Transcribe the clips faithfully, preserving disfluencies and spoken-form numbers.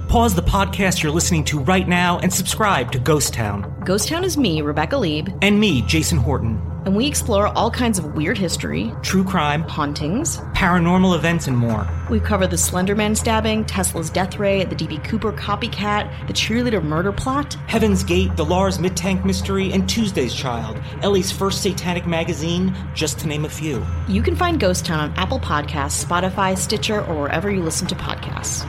Pause the podcast you're listening to right now and subscribe to Ghost Town. Ghost Town is me, Rebecca Lieb. And me, Jason Horton. And we explore all kinds of weird history, true crime, hauntings, paranormal events, and more. We've covered the Slender Man stabbing, Tesla's death ray, the D B Cooper copycat, the cheerleader murder plot, Heaven's Gate, the Lars Midtank mystery, and Tuesday's Child, Ellie's first satanic magazine, just to name a few. You can find Ghost Town on Apple Podcasts, Spotify, Stitcher, or wherever you listen to podcasts.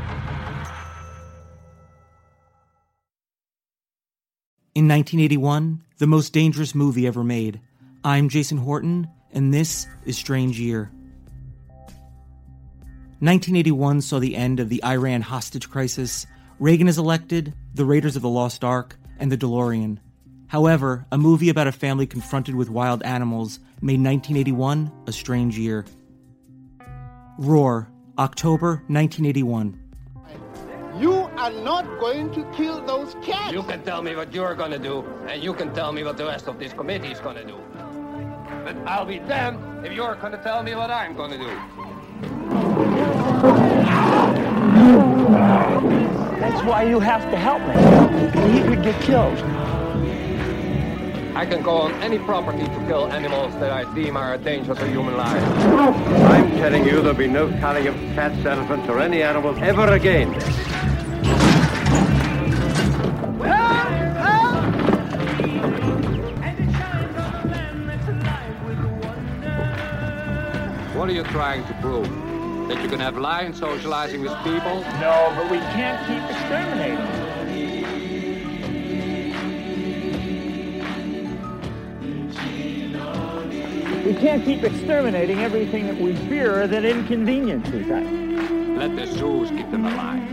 In nineteen eighty-one, the most dangerous movie ever made. I'm Jason Horton, and this is Strange Year. nineteen eighty-one saw the end of the Iran hostage crisis. Reagan is elected, the Raiders of the Lost Ark, and the DeLorean. However, a movie about a family confronted with wild animals made nineteen eighty-one a strange year. Roar, October nineteen eighty-one. You are not going to kill those cats. You can tell me what you're going to do, and you can tell me what the rest of this committee is going to do. But I'll be damned if you're going to tell me what I'm going to do. That's why you have to help me. He could get killed. I can go on any property to kill animals that I deem are a danger to human life. I'm telling you there'll be no culling of cats, elephants, or any animals ever again. What are you trying to prove? That you can have lions socializing with people? No, but we can't keep exterminating. We can't keep exterminating everything that we fear that inconveniences us. Let the zoos keep them alive.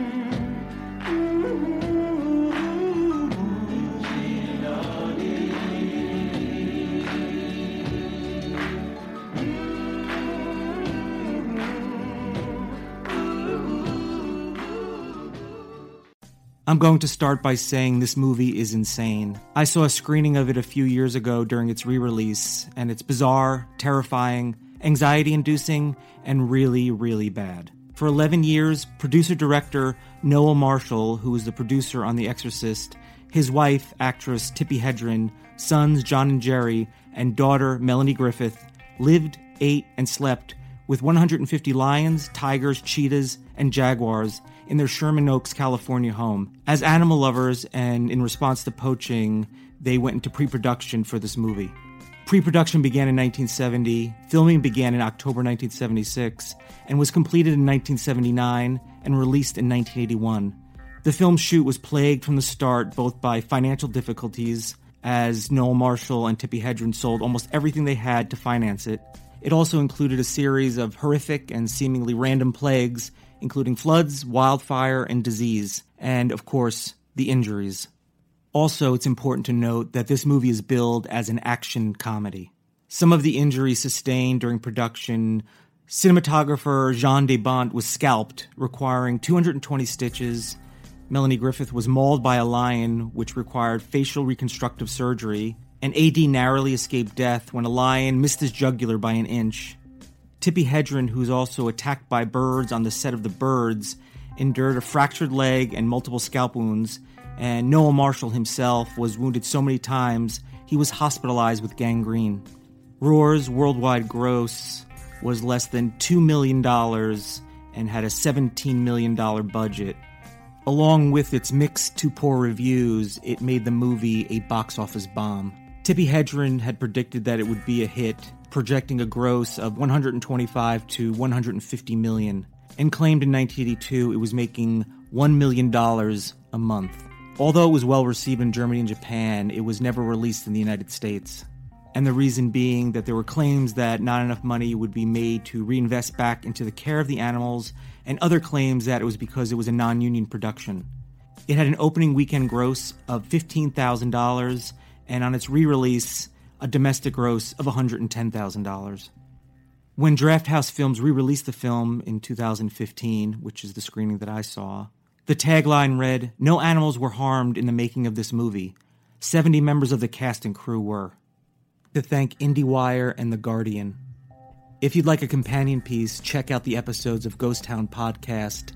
I'm going to start by saying this movie is insane. I saw a screening of it a few years ago during its re-release, and it's bizarre, terrifying, anxiety-inducing, and really, really bad. For eleven years, producer-director Noah Marshall, who was the producer on The Exorcist, his wife, actress Tippi Hedren, sons John and Jerry, and daughter Melanie Griffith lived, ate, and slept with one hundred fifty lions, tigers, cheetahs, and jaguars in their Sherman Oaks, California home. As animal lovers and in response to poaching, they went into pre-production for this movie. Pre-production began in nineteen seventy, filming began in October nineteen seventy-six, and was completed in nineteen seventy-nine and released in nineteen eighty-one. The film's shoot was plagued from the start both by financial difficulties, as Noah Marshall and Tippi Hedren sold almost everything they had to finance it. It also included a series of horrific and seemingly random plagues, including floods, wildfire, and disease, and, of course, the injuries. Also, it's important to note that this movie is billed as an action comedy. Some of the injuries sustained during production, cinematographer Jean de Bont was scalped, requiring two hundred twenty stitches. Melanie Griffith was mauled by a lion, which required facial reconstructive surgery, and A D narrowly escaped death when a lion missed his jugular by an inch. Tippi Hedren, who's also attacked by birds on the set of The Birds, endured a fractured leg and multiple scalp wounds, and Noah Marshall himself was wounded so many times he was hospitalized with gangrene. Roar's worldwide gross was less than two million dollars and had a seventeen million dollars budget. Along with its mixed to poor reviews, it made the movie a box office bomb. Tippi Hedren had predicted that it would be a hit, projecting a gross of one hundred twenty-five to one hundred fifty million, and claimed in nineteen eighty-two it was making one million dollars a month. Although it was well received in Germany and Japan, it was never released in the United States. And the reason being that there were claims that not enough money would be made to reinvest back into the care of the animals, and other claims that it was because it was a non-union production. It had an opening weekend gross of fifteen thousand dollars, and on its re-release, a domestic gross of one hundred ten thousand dollars. When Drafthouse Films re-released the film in two thousand fifteen, which is the screening that I saw, the tagline read, "No animals were harmed in the making of this movie. seventy members of the cast and crew were." To thank IndieWire and The Guardian. If you'd like a companion piece, check out the episodes of Ghost Town Podcast,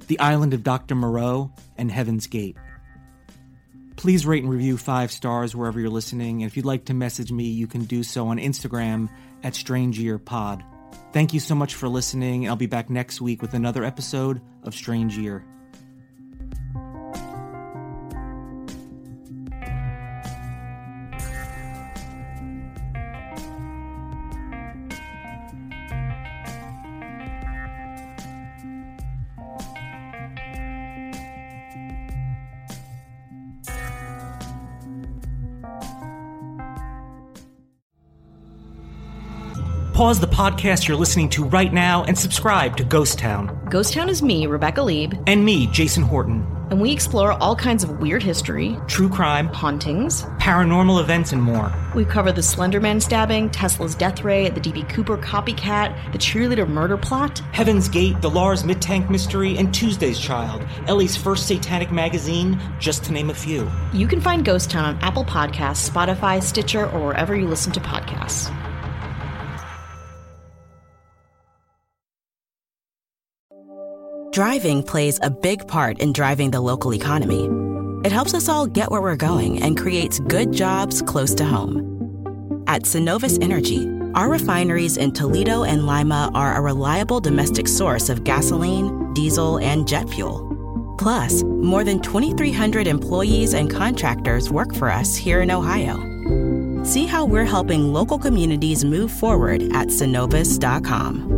The Island of Doctor Moreau, and Heaven's Gate. Please rate and review five stars wherever you're listening, and if you'd like to message me, you can do so on Instagram at Strange Year Pod. Thank you so much for listening, and I'll be back next week with another episode of Strange Year. Pause the podcast you're listening to right now and subscribe to Ghost Town. Ghost Town is me, Rebecca Lieb. And me, Jason Horton. And we explore all kinds of weird history, true crime, hauntings, paranormal events, and more. We cover the Slender Man stabbing, Tesla's death ray, the D B Cooper copycat, the cheerleader murder plot, Heaven's Gate, the Lars Mid-Tank mystery, and Tuesday's Child, Ellie's first satanic magazine, just to name a few. You can find Ghost Town on Apple Podcasts, Spotify, Stitcher, or wherever you listen to podcasts. Driving plays a big part in driving the local economy. It helps us all get where we're going and creates good jobs close to home. At Synovus Energy, our refineries in Toledo and Lima are a reliable domestic source of gasoline, diesel, and jet fuel. Plus, more than twenty-three hundred employees and contractors work for us here in Ohio. See how we're helping local communities move forward at Synovus dot com.